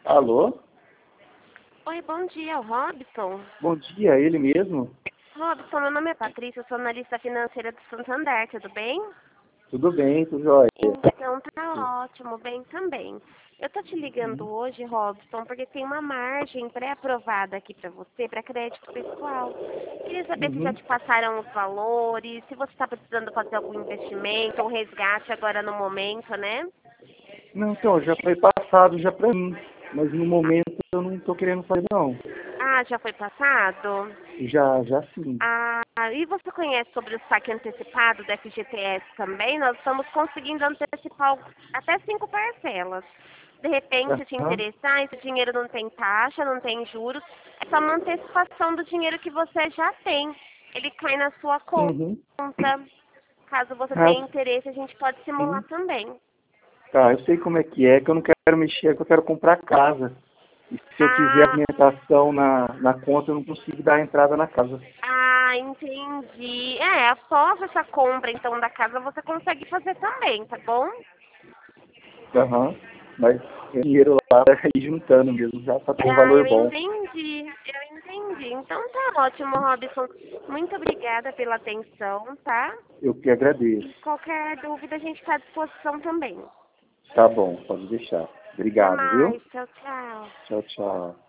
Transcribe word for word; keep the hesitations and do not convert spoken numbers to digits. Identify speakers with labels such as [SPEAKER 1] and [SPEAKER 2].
[SPEAKER 1] Alô?
[SPEAKER 2] Oi, bom dia, Robson.
[SPEAKER 1] Bom dia, ele mesmo?
[SPEAKER 2] Robson, meu nome é Patrícia, eu sou analista financeira do Santander, tudo bem?
[SPEAKER 1] Tudo bem, tudo jóia.
[SPEAKER 2] Então tá ótimo, bem também. Eu tô te ligando
[SPEAKER 1] Uhum.
[SPEAKER 2] hoje, Robson, porque tem uma margem pré-aprovada aqui pra você, para crédito pessoal. Queria saber se já
[SPEAKER 1] Uhum.
[SPEAKER 2] te passaram os valores, se você está precisando fazer algum investimento ou resgate agora no momento, né?
[SPEAKER 1] Não, então, já foi passado já pra mim, mas no momento eu não tô querendo fazer não.
[SPEAKER 2] Ah, já foi passado?
[SPEAKER 1] Já, já sim.
[SPEAKER 2] Ah, e você conhece sobre o saque antecipado do F G T S também? Nós estamos conseguindo antecipar até cinco parcelas. De repente, se te
[SPEAKER 1] Aham.
[SPEAKER 2] interessar, esse dinheiro não tem taxa, não tem juros, é só uma antecipação do dinheiro que você já tem. Ele cai na sua conta.
[SPEAKER 1] Uhum.
[SPEAKER 2] Caso você
[SPEAKER 1] Ah,
[SPEAKER 2] tenha interesse, a gente pode simular
[SPEAKER 1] sim.
[SPEAKER 2] também.
[SPEAKER 1] Tá, eu sei como é que é, que eu não quero mexer, é que eu quero comprar casa. E se eu fizer a
[SPEAKER 2] Ah,
[SPEAKER 1] alimentação na, na conta, eu não consigo dar a entrada na casa.
[SPEAKER 2] ah, entendi. É, após essa compra, então, da casa, você consegue fazer também, tá bom?
[SPEAKER 1] Aham. Mas o dinheiro lá é ir juntando mesmo, já tá com um
[SPEAKER 2] Ah,
[SPEAKER 1] valor
[SPEAKER 2] eu
[SPEAKER 1] bom.
[SPEAKER 2] entendi, eu entendi. Então tá ótimo, Robson. Muito obrigada pela atenção, tá?
[SPEAKER 1] Eu que agradeço.
[SPEAKER 2] E qualquer dúvida a gente está à disposição também.
[SPEAKER 1] Tá bom, pode deixar.
[SPEAKER 2] Até
[SPEAKER 1] Obrigado, viu?
[SPEAKER 2] mais, tchau, tchau.
[SPEAKER 1] Tchau, tchau.